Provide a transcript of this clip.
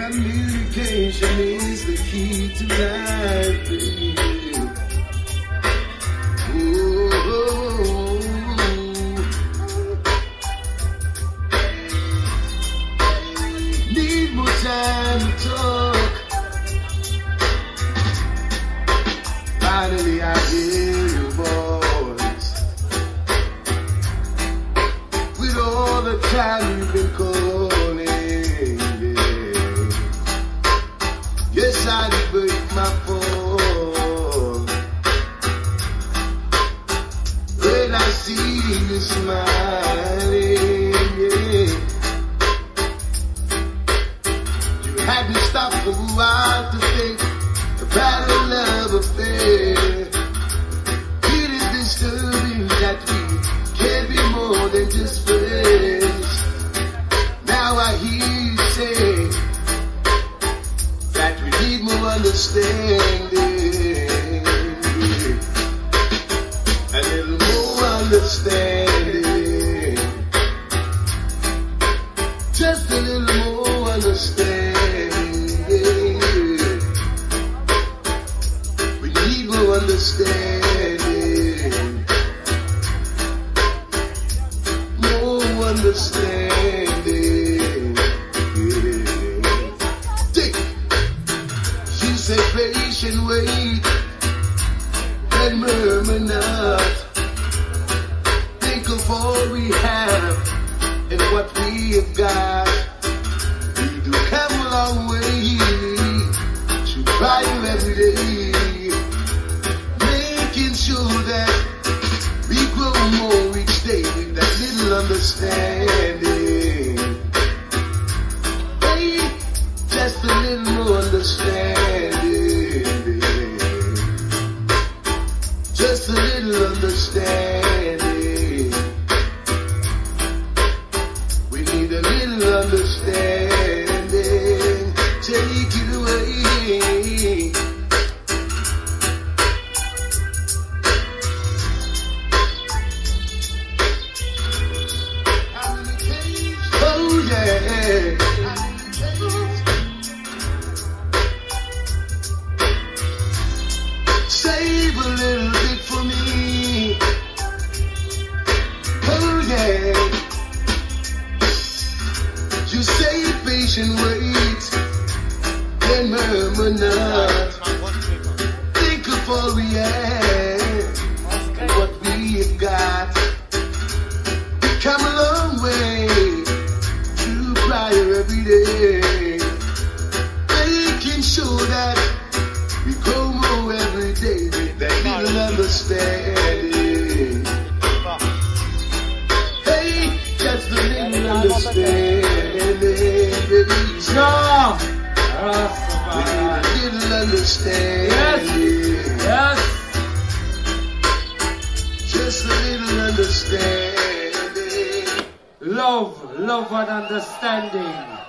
Communication is the key to life, baby. Ooh. Need more time to talk. Finally I hear your voice. With all the time you've been calling, yes, I did break my phone. When I see you smiling, yeah. You had me stop for a while to think about a love affair. It is disturbing that we can be more than just friends. Now I hear you say that we need more understanding, a little more understanding, just a little more understanding. We need more understanding, more understanding. Say patient wait and murmur not. Think of all we have and what we have got. We do come a long way to try you every day, making sure that we grow more each day with that little understanding. Hey, just a little more understanding. Just a little understanding. We need a little understanding. Take it away. Oh yeah. Save a little bit for me. Oh yeah. You say patient wait and murmur not. Think of all we have and what we have got. We come a long way to prior every day, making sure that we grow more every day with that little understanding. Hey, just a little understanding, baby. Strong. We need a little understanding. Yes. Just a little understanding. Love and understanding.